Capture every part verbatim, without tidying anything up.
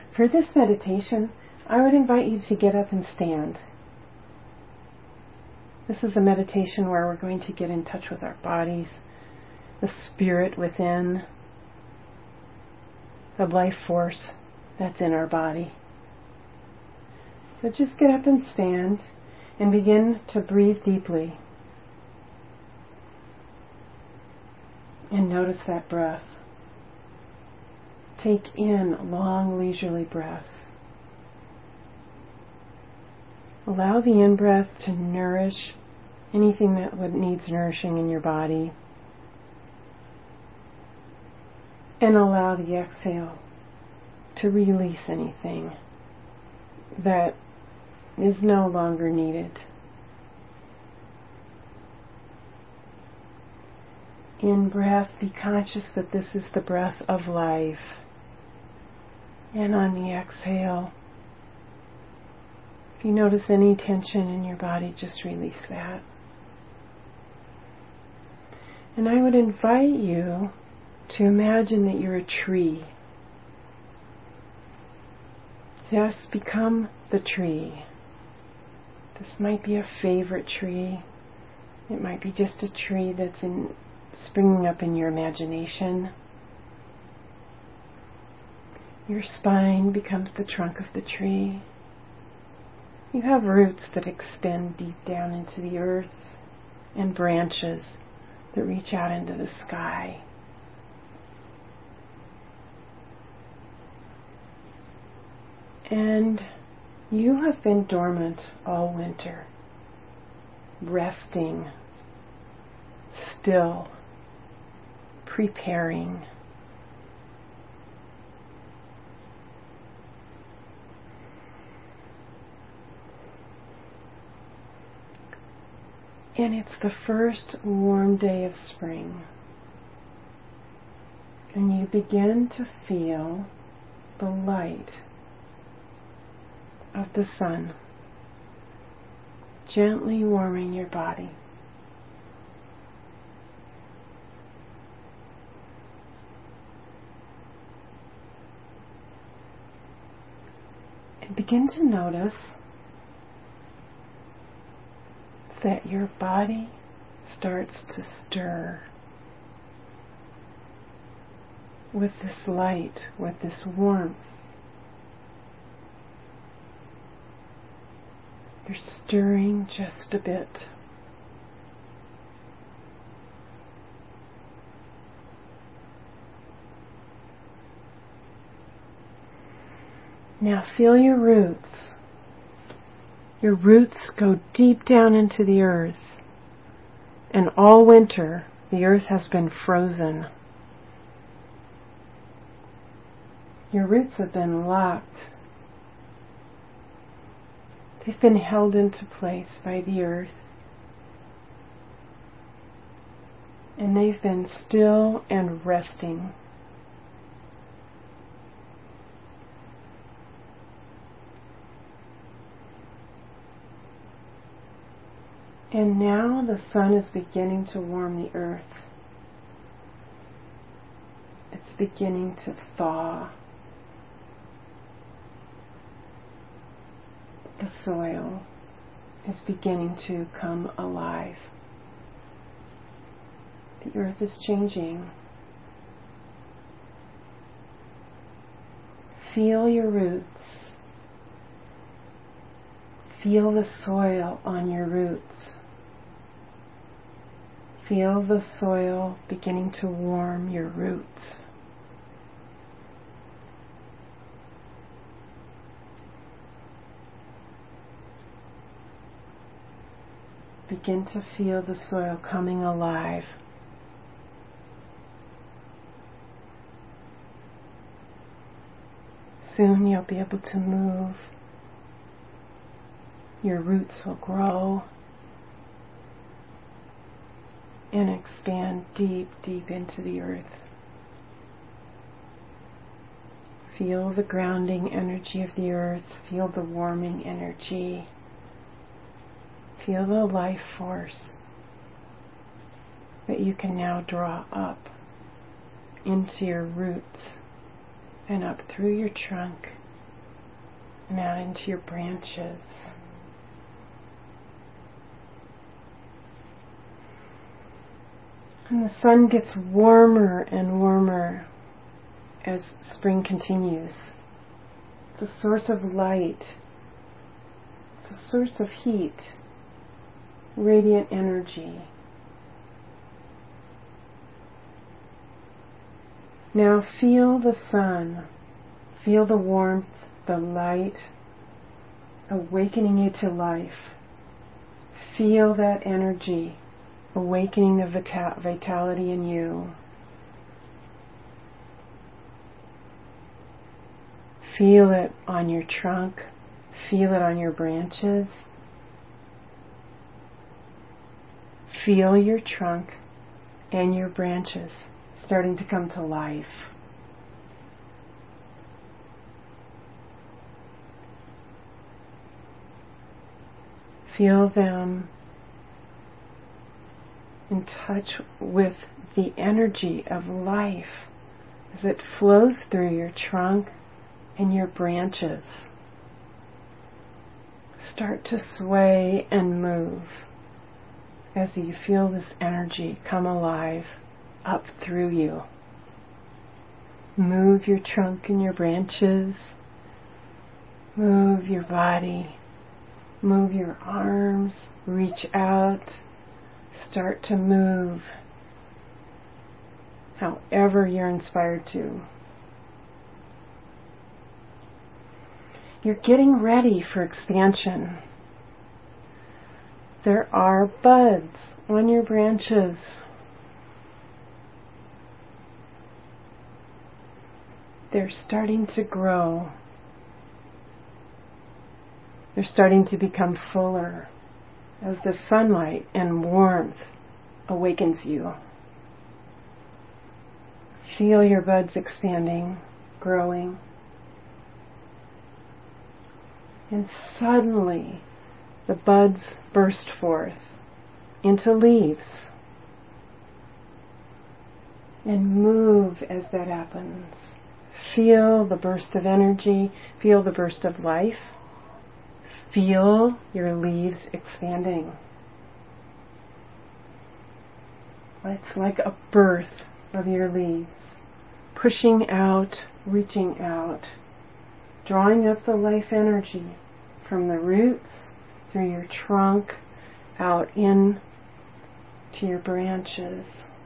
For this meditation, I would invite you to get up and stand. This is a meditation where we're going to get in touch with our bodies, the spirit within, the life force that's in our body. So just get up and stand and begin to breathe deeply. And notice that breath. Take in long, leisurely breaths. Allow the in-breath to nourish anything that needs nourishing in your body. And allow the exhale to release anything that is no longer needed. In breath, be conscious that this is the breath of life. And on the exhale, if you notice any tension in your body, just release that. And I would invite you to imagine that you're a tree. Just become the tree. This might be a favorite tree. It might be just a tree that's in springing up in your imagination. Your spine becomes the trunk of the tree. You have roots that extend deep down into the earth and branches that reach out into the sky. And you have been dormant all winter, resting, still, preparing. And it's the first warm day of spring. And you begin to feel the light of the sun gently warming your body. And begin to notice that your body starts to stir with this light, with this warmth. You're stirring just a bit. Now feel your roots. Your roots go deep down into the earth, and all winter the earth has been frozen. Your roots have been locked. They've been held into place by the earth, and they've been still and resting. And now the sun is beginning to warm the earth. It's beginning to thaw. The soil is beginning to come alive. The earth is changing. Feel your roots. Feel the soil on your roots. Feel the soil beginning to warm your roots. Begin to feel the soil coming alive. Soon you'll be able to move. Your roots will grow and expand deep, deep into the earth. Feel the grounding energy of the earth. Feel the warming energy. Feel the life force that you can now draw up into your roots and up through your trunk and out into your branches. And the sun gets warmer and warmer as spring continues. It's a source of light. It's a source of heat, radiant energy. Now feel the sun, feel the warmth, the light, awakening you to life. Feel that energy, awakening the vita- vitality in you. Feel it on your trunk, feel it on your branches. Feel your trunk and your branches starting to come to life. Feel them in touch with the energy of life as it flows through your trunk and your branches. Start to sway and move as you feel this energy come alive up through you. Move your trunk and your branches. Move your body. Move your arms. Reach out. Start to move however you're inspired to. You're getting ready for expansion. There are buds on your branches. They're starting to grow. They're starting to become fuller as the sunlight and warmth awakens you. Feel your buds expanding, growing. And suddenly, the buds burst forth into leaves. And move as that happens. Feel the burst of energy. Feel the burst of life. Feel your leaves expanding. It's like a birth of your leaves. Pushing out, reaching out. Drawing up the life energy from the roots, through your trunk, out in to your branches.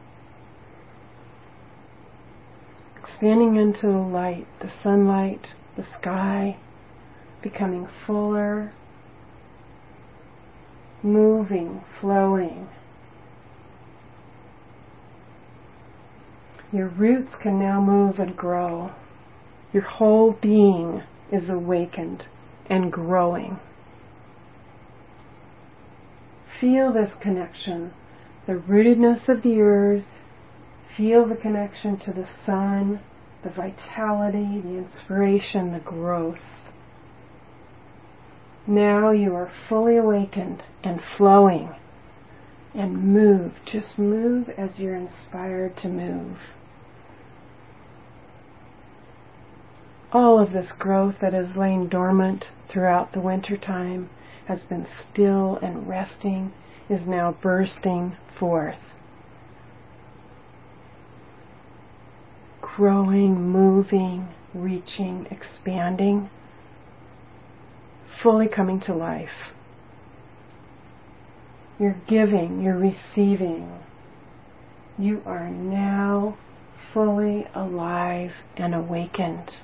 Expanding into the light, the sunlight, the sky, becoming fuller, moving, flowing. Your roots can now move and grow. Your whole being is awakened and growing. Feel this connection, the rootedness of the earth. Feel the connection to the sun, the vitality, the inspiration, the growth. Now you are fully awakened and flowing. And move. Just move as you're inspired to move. All of this growth that has lain dormant throughout the winter time, has been still and resting, is now bursting forth. Growing, moving, reaching, expanding, fully coming to life. You're giving, you're receiving. You are now fully alive and awakened.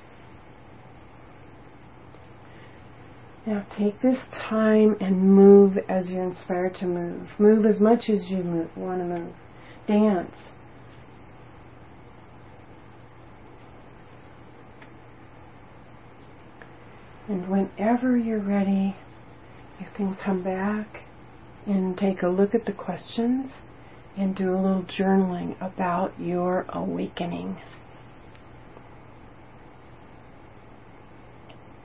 Now take this time and move as you're inspired to move. Move as much as you move, want to move. Dance. And whenever you're ready, you can come back and take a look at the questions and do a little journaling about your awakening.